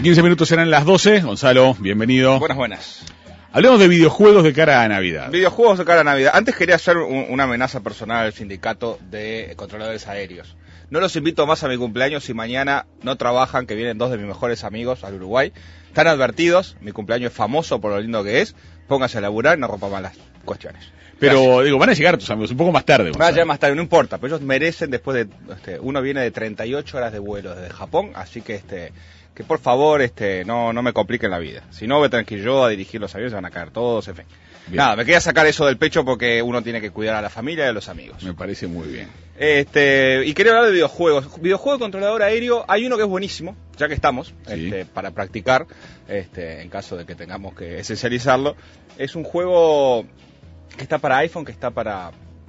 15 minutos serán las 12. Gonzalo, bienvenido. Buenas. Hablemos de videojuegos de cara a Navidad. Videojuegos de cara a Navidad. Antes quería hacer una amenaza personal al sindicato de controladores aéreos. No los invito más a mi cumpleaños si mañana no trabajan, que vienen dos de mis mejores amigos al Uruguay. Están advertidos, mi cumpleaños es famoso por lo lindo que es. Pónganse a laburar, no rompan más las cuestiones. Pero, Gracias. digo, van a llegar tus amigos un poco más tarde. Van a llegar más tarde, no importa, pero ellos merecen después de... uno viene de 38 horas de vuelo desde Japón, así que que por favor no me compliquen la vida. Si no, voy a tener que ir yo a dirigir los aviones, se van a caer todos, en fin. Bien. Nada, me quería sacar eso del pecho porque uno tiene que cuidar a la familia y a los amigos. Me parece muy bien. Y quería hablar de videojuegos. Videojuego de controlador aéreo, hay uno que es buenísimo, ya que estamos, sí. Para practicar, en caso de que tengamos que esencializarlo. Es un juego que está para iPhone, que está para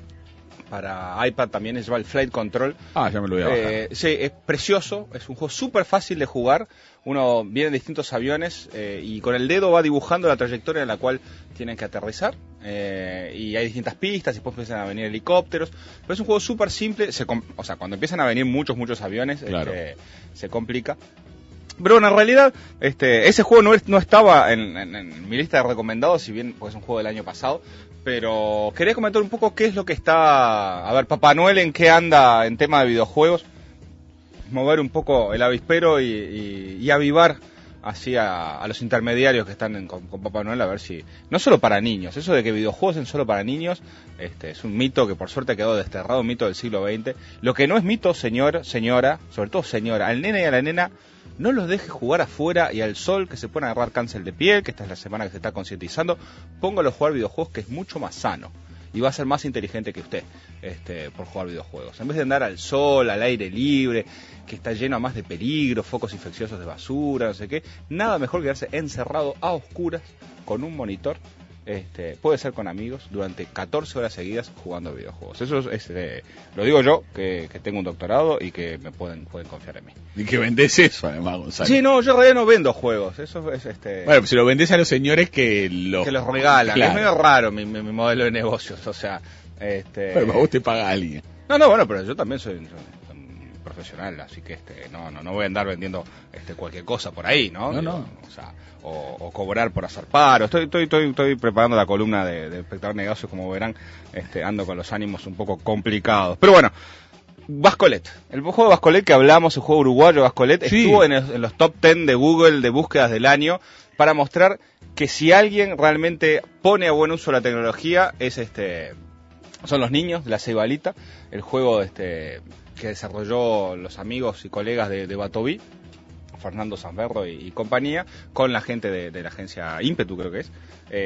iPad también, es el Flight Control. Ah, ya me lo voy a bajar. Sí, es precioso, es un juego súper fácil de jugar. Uno viene en distintos aviones y con el dedo va dibujando la trayectoria en la cual tienen que aterrizar. Y hay distintas pistas y después empiezan a venir helicópteros. Pero es un juego súper simple. Cuando empiezan a venir muchos aviones, claro. Se complica. Pero bueno, en realidad, ese juego no estaba en mi lista de recomendados, si bien pues, es un juego del año pasado. Pero quería comentar un poco qué es lo que está... A ver, Papá Noel, ¿en qué anda en tema de videojuegos? Mover un poco el avispero y avivar así a los intermediarios que están con Papá Noel, a ver si... No solo para niños, eso de que videojuegos son solo para niños, es un mito que por suerte ha quedado desterrado, un mito del siglo XX. Lo que no es mito, señora, sobre todo señora, al nene y a la nena... No los deje jugar afuera y al sol, que se pueden agarrar cáncer de piel, que esta es la semana que se está concientizando. Póngalo a jugar videojuegos, que es mucho más sano. Y va a ser más inteligente que usted, por jugar videojuegos. En vez de andar al sol, al aire libre, que está lleno más de peligro, focos infecciosos de basura, no sé qué. Nada mejor que quedarse encerrado a oscuras con un monitor. Puede ser con amigos durante 14 horas seguidas jugando videojuegos. Eso lo digo yo, que tengo un doctorado y que me pueden confiar en mí. Y que vendés eso además, Gonzalo. Sí, no, yo en realidad no vendo juegos. Eso es Bueno, pues si lo vendés a los señores que los regalan. Claro. Es medio raro mi modelo de negocios, o sea, Pero a vos te paga alguien. No, bueno, pero yo también soy profesional, así que no voy a andar vendiendo cualquier cosa por ahí, ¿no? No. O sea, o cobrar por hacer paro. Estoy preparando la columna de Espectador Negocios, como verán, ando con los ánimos un poco complicados. Pero bueno, Vascolet, el juego de Vascolet que hablamos, el juego uruguayo Vascolet, sí. Estuvo en los top 10 de Google de búsquedas del año para mostrar que si alguien realmente pone a buen uso la tecnología son los niños de la Ceibalita, el juego que desarrolló los amigos y colegas de Batoví, Fernando Sanberro y compañía, con la gente de la agencia Ímpetu, creo que es.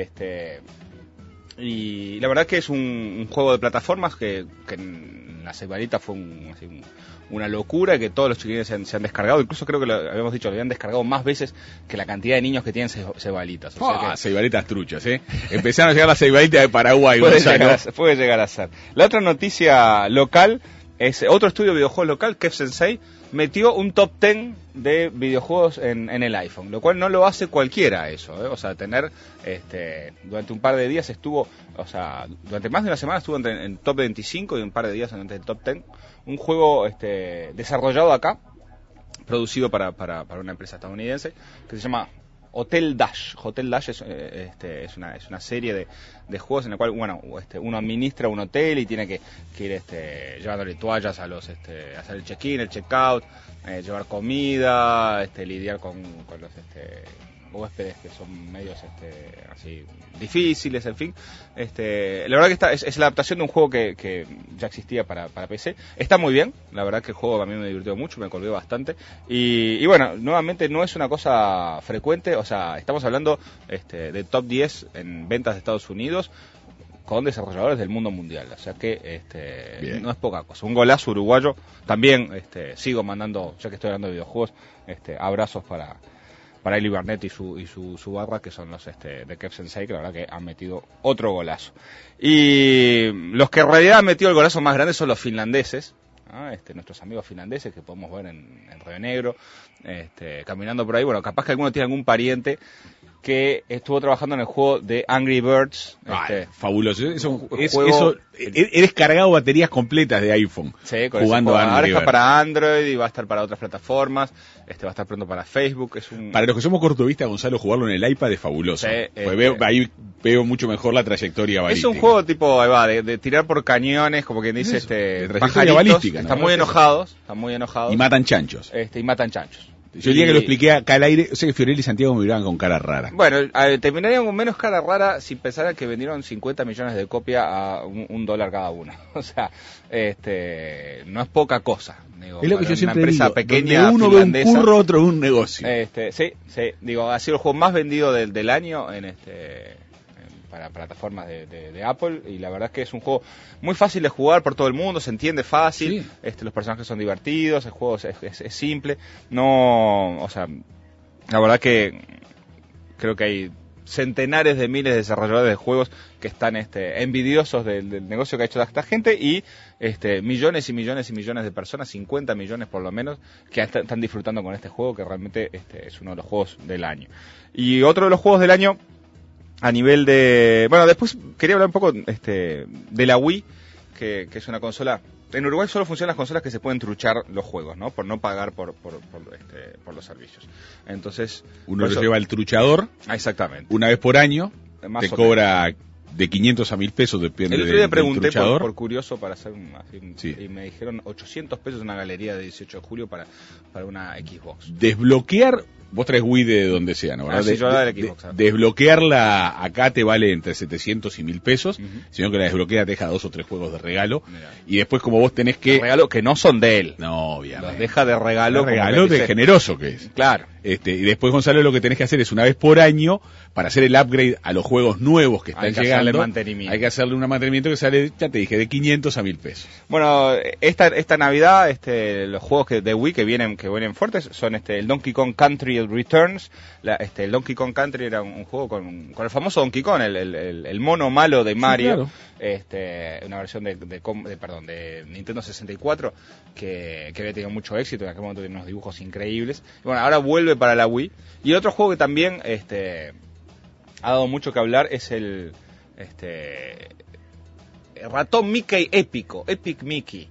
Y la verdad que es un juego de plataformas que en la Ceibalita fue una locura, que todos los chiquilines se han descargado. Incluso creo que lo habíamos dicho, lo habían descargado más veces que la cantidad de niños que tienen Ceibalitas. Ceibalitas truchas, Empezaron a llegar las Ceibalitas de Paraguay. Puede llegar a ser. La otra noticia local es otro estudio de videojuegos local, Kev Sensei, metió un top 10 de videojuegos en el iPhone, lo cual no lo hace cualquiera eso, O sea, tener, durante un par de días durante más de una semana estuvo en top 25 y un par de días en el top 10, un juego desarrollado acá, producido para una empresa estadounidense, que se llama Hotel Dash. Hotel Dash es una serie de juegos en la cual uno administra un hotel y tiene que ir llevándole toallas a hacer el check-in, el check-out, llevar comida, lidiar con los huéspedes que son medios así difíciles, en fin. La verdad que es la adaptación de un juego que ya existía para PC. Está muy bien, la verdad que el juego a mí me divirtió mucho, me colgué bastante. Y bueno, nuevamente no es una cosa frecuente, o sea, estamos hablando de top 10 en ventas de Estados Unidos con desarrolladores del mundo mundial, o sea que no es poca cosa. Un golazo uruguayo. También sigo mandando, ya que estoy hablando de videojuegos, abrazos para Eli Barnett y su barra, que son los de Kev Sensei, que la verdad que han metido otro golazo. Y los que en realidad han metido el golazo más grande son los finlandeses, ¿no? Nuestros amigos finlandeses que podemos ver en Río Negro, caminando por ahí. Bueno, capaz que alguno tiene algún pariente que estuvo trabajando en el juego de Angry Birds. Fabuloso. He descargado baterías completas de iPhone jugando a Angry Ahora Birds. está para Android y va a estar para otras plataformas. Va a estar pronto para Facebook. Para los que somos cortovistas, Gonzalo, jugarlo en el iPad es fabuloso. Ahí veo mucho mejor la trayectoria balística. Es un juego tipo de tirar por cañones, como quien dice, de trayectoria balística, están muy enojados. Y matan chanchos. Y matan chanchos. Yo el día que lo expliqué acá al aire, o sea que Fiorelli y Santiago me miraban con cara rara. Bueno, terminarían con menos cara rara si pensaran que vendieron 50 millones de copias a $1 cada una. O sea, no es poca cosa. Digo, es lo que yo siempre empresa digo, pequeña, donde uno finlandesa, ve un curro, otro ve un negocio. Sí. Digo, ha sido el juego más vendido del año para plataformas de Apple, y la verdad es que es un juego muy fácil de jugar por todo el mundo, se entiende fácil, los personajes son divertidos, el juego es simple, la verdad que creo que hay centenares de miles de desarrolladores de juegos que están envidiosos del negocio que ha hecho esta gente, y millones y millones y millones de personas, 50 millones por lo menos, que están disfrutando con este juego, que realmente es uno de los juegos del año. Y otro de los juegos del año a nivel de... Bueno, después quería hablar un poco de la Wii, que es una consola... En Uruguay solo funcionan las consolas que se pueden truchar los juegos, ¿no? Por no pagar por los servicios. Entonces... Uno lo lleva el truchador. Exactamente. Una vez por año. Más te cobra de 500 a 1000 pesos, depende del truchador. El otro día pregunté por curioso para hacer y me dijeron 800 pesos una galería de 18 de julio para una Xbox. Desbloquear... Vos traes Wii de donde sea, ¿no? Sí, yo la del Xbox. Desbloquearla acá te vale entre 700 y 1000 pesos, sino que la desbloquea te deja 2 o 3 juegos de regalo. Mirá. Y después, como vos tenés que... Regalo que no son de él. No, obviamente. Los deja de regalo. De regalo de generoso que es. Claro. Y después, Gonzalo, lo que tenés que hacer es una vez por año, para hacer el upgrade a los juegos nuevos que están llegando, hay que hacerle un mantenimiento que sale, ya te dije, de 500 a 1000 pesos. Bueno, esta Navidad, los juegos de Wii que vienen fuertes son el Donkey Kong Country Returns. El Donkey Kong Country era un juego con el famoso Donkey Kong, el mono malo de Mario. Sí, claro. Una versión de Nintendo 64 que había tenido mucho éxito, en aquel momento tenía unos dibujos increíbles. Y bueno, ahora vuelve para la Wii. Y otro juego que también ha dado mucho que hablar es el ratón Mickey épico, Epic Mickey.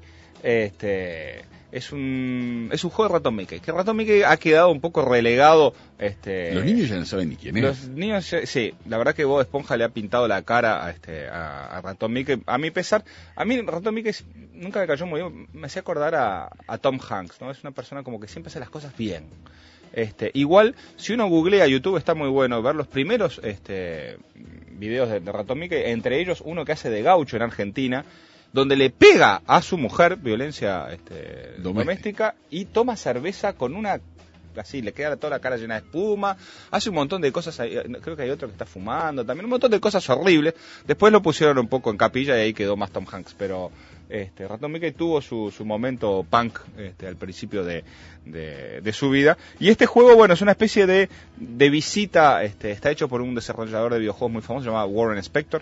Es un juego de ratón Mickey, que ratón Mickey ha quedado un poco relegado. Los niños ya no saben ni quién es. Los niños, sí, la verdad que Bob Esponja le ha pintado la cara a ratón Mickey. A mi pesar, a mí ratón Mickey nunca me cayó muy bien, me hacía acordar a Tom Hanks, ¿no? Es una persona como que siempre hace las cosas bien. Igual, si uno googlea YouTube, está muy bueno ver los primeros videos de ratón Mickey, entre ellos uno que hace de gaucho en Argentina, donde le pega a su mujer, violencia doméstica, y toma cerveza con una... Así, le queda toda la cara llena de espuma, hace un montón de cosas, creo que hay otro que está fumando, también un montón de cosas horribles. Después lo pusieron un poco en capilla y ahí quedó más Tom Hanks, pero ratón Mickey tuvo su momento punk al principio de su vida. Y este juego, bueno, es una especie de visita, está hecho por un desarrollador de videojuegos muy famoso, llamado Warren Spector,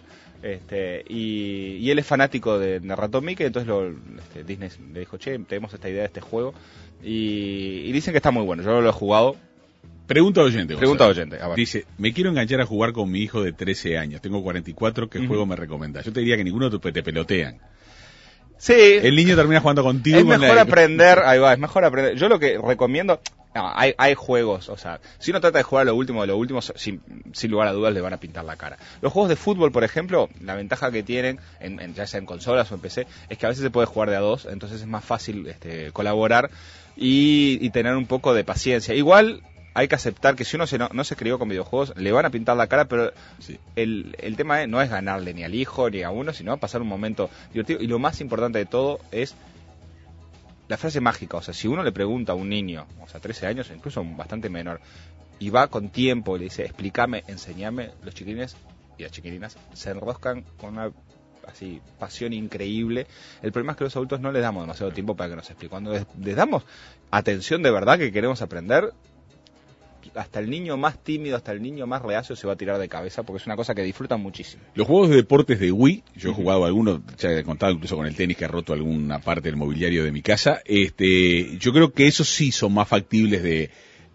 y él es fanático de ratón Mickey, entonces Disney le dijo, che, tenemos esta idea de este juego, y dicen que está muy bueno. Yo lo he jugado. Pregunta oyente. A ver. Dice, me quiero enganchar a jugar con mi hijo de 13 años, tengo 44, ¿qué juego me recomendás? Yo te diría que ninguno te pelotean. Sí. El niño termina jugando contigo. Es mejor aprender, es mejor aprender. Yo lo que recomiendo... No, hay juegos, o sea, si uno trata de jugar lo último de lo último, sin lugar a dudas le van a pintar la cara. Los juegos de fútbol, por ejemplo, la ventaja que tienen, ya sea en consolas o en PC, es que a veces se puede jugar de a dos, entonces es más fácil colaborar y tener un poco de paciencia. Igual hay que aceptar que si uno no se crió con videojuegos, le van a pintar la cara, pero sí, el tema no es ganarle ni al hijo ni a uno, sino pasar un momento divertido. Y lo más importante de todo es la frase mágica. O sea, si uno le pregunta a un niño, o sea, 13 años, incluso bastante menor, y va con tiempo y le dice, explícame, enseñame, los chiquilines y las chiquilinas se enroscan con una pasión increíble. El problema es que los adultos no les damos demasiado tiempo para que nos expliquen. Cuando les damos atención de verdad que queremos aprender, hasta el niño más tímido, hasta el niño más reacio se va a tirar de cabeza, porque es una cosa que disfrutan muchísimo. Los juegos de deportes de Wii, yo he jugado algunos, ya he contado incluso con el tenis que ha roto alguna parte del mobiliario de mi casa, yo creo que esos sí son más factibles de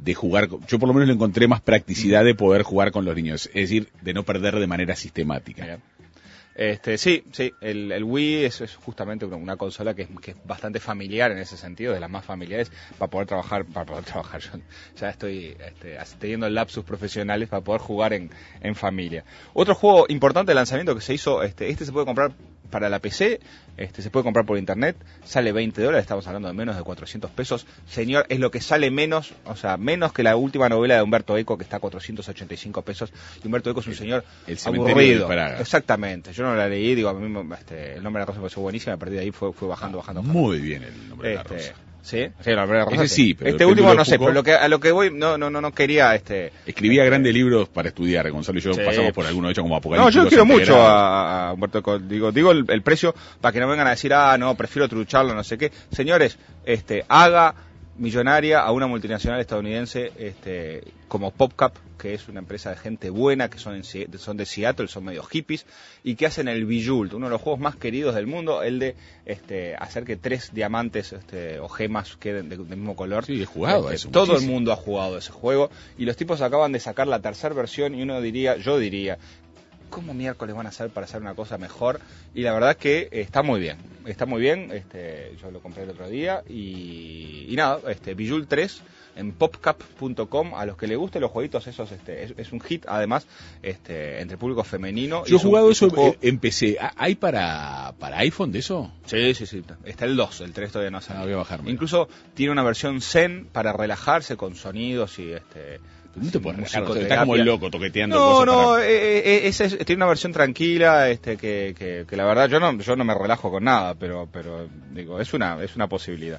de jugar, yo por lo menos le encontré más practicidad de poder jugar con los niños, es decir, de no perder de manera sistemática. Sí, el Wii es justamente una consola que es bastante familiar en ese sentido, de las más familiares para poder trabajar. Yo ya estoy teniendo lapsus profesionales para poder jugar en familia. Otro juego importante de lanzamiento que se hizo, este se puede comprar para la PC, se puede comprar por internet, sale $20, estamos hablando de menos de 400 pesos. Señor, es lo que sale menos, o sea, menos que la última novela de Humberto Eco, que está a 485 pesos. Y Humberto Eco es un señor aburrido. Exactamente, yo no la leí, digo, a mí el nombre de la rosa me pareció buenísima, a partir de ahí fue bajando. Muy bien el nombre de la rosa. ¿Sí? Sí, la verdad, ese sí, pero este último no sé, pero a lo que voy no quería escribía grandes libros para estudiar, Gonzalo y yo pasamos por alguno de ellos como Apocalipsis. No, yo quiero mucho a Humberto Eco, digo el precio para que no vengan a decir, no, prefiero trucharlo, no sé qué. Señores, haga millonaria a una multinacional estadounidense como PopCap, que es una empresa de gente buena, que son de Seattle, son medio hippies, y que hacen el Bejeweled, uno de los juegos más queridos del mundo, el de hacer que 3 diamantes o gemas queden del mismo color. Sí, he jugado eso. Todo el mundo ha jugado ese juego, y los tipos acaban de sacar la tercera versión, y yo diría, ¿cómo miércoles van a hacer para hacer una cosa mejor? Y la verdad es que está muy bien, yo lo compré el otro día, y nada, Bejeweled 3 en popcap.com, a los que les gusten los jueguitos esos, es un hit, además, entre público femenino. Yo he jugado eso en PC. ¿Hay para iPhone de eso? Sí, está el 2, el 3 todavía no sale. Voy a bajarme. Incluso tiene una versión Zen para relajarse con sonidos y no te puedes relajar, está como el loco toqueteando cosas. Tiene una versión tranquila, que la verdad yo no me relajo con nada, pero digo, es una posibilidad.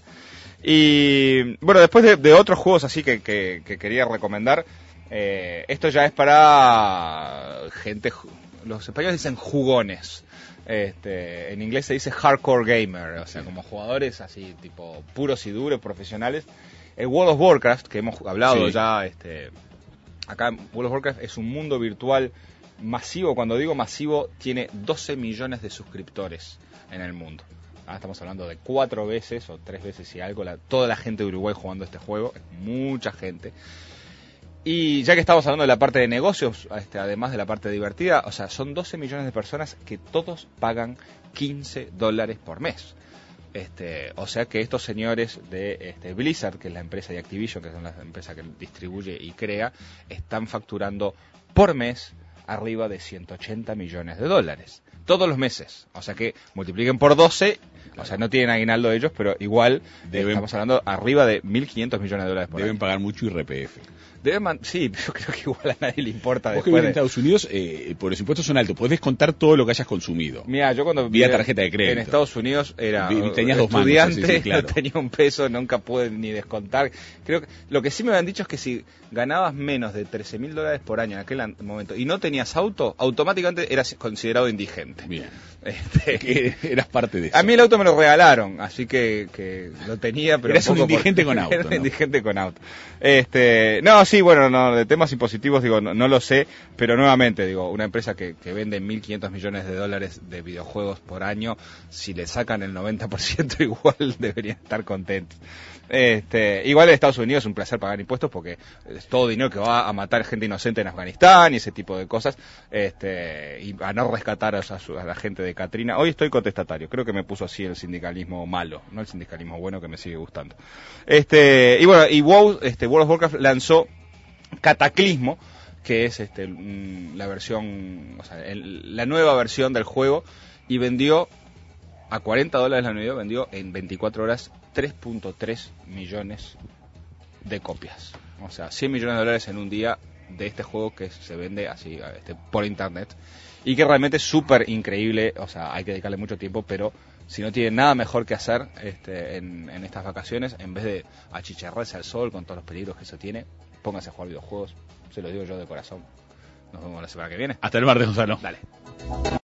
Y bueno, después de otros juegos así que quería recomendar, esto ya es para gente, los españoles dicen jugones, en inglés se dice hardcore gamer, o sea, como jugadores así tipo puros y duros, profesionales. El World of Warcraft, que hemos hablado ya, acá World of Warcraft es un mundo virtual masivo. Cuando digo masivo, tiene 12 millones de suscriptores en el mundo. Estamos hablando de 4 veces o 3 veces y algo toda la gente de Uruguay jugando este juego, es mucha gente. Y ya que estamos hablando de la parte de negocios, además de la parte divertida, o sea, son 12 millones de personas que todos pagan $15 por mes. O sea que estos señores de Blizzard, que es la empresa, y Activision, que es la empresa que distribuye y crea, están facturando por mes arriba de $180 millones todos los meses. O sea que multipliquen por 12, o sea, no tienen aguinaldo ellos, pero igual estamos hablando arriba de $1.500 millones por deben año. Pagar mucho IRPF. Sí, yo creo que igual a nadie le importa. Vos que vivís en Estados Unidos, por los impuestos son altos, podés descontar todo lo que hayas consumido. Mira, yo cuando vía tarjeta de crédito. En Estados Unidos era tenías estudiante, 2 manos, claro. No tenía un peso, nunca pude ni descontar. Creo que lo que sí me habían dicho es que si ganabas menos de $13.000 por año en aquel momento y no tenías auto, automáticamente eras considerado indigente. Bien. Eras parte de eso. A mí el auto me lo regalaron, así que lo tenía, pero eras un indigente con auto. Era un indigente con auto. No, sí, bueno, de temas impositivos digo, no lo sé, pero nuevamente digo, una empresa que vende $1.500 millones de videojuegos por año, si le sacan el 90% igual deberían estar contentos. Igual en Estados Unidos es un placer pagar impuestos porque es todo dinero que va a matar gente inocente en Afganistán y ese tipo de cosas, y a no rescatar a la gente de Katrina. Hoy estoy contestatario, creo que me puso así el sindicalismo malo, no el sindicalismo bueno que me sigue gustando. Y bueno, World of Warcraft lanzó Cataclismo, que es la versión, o sea, la nueva versión del juego, y vendió a $40 la unidad, vendió en 24 horas 3.3 millones de copias. O sea, $100 millones en un día de este juego que se vende así por internet y que realmente es súper increíble. O sea, hay que dedicarle mucho tiempo, pero si no tienen nada mejor que hacer en estas vacaciones, en vez de achicharrarse al sol con todos los peligros que eso tiene, pónganse a jugar videojuegos. Se lo digo yo de corazón. Nos vemos la semana que viene. Hasta el martes, Gonzalo. Dale.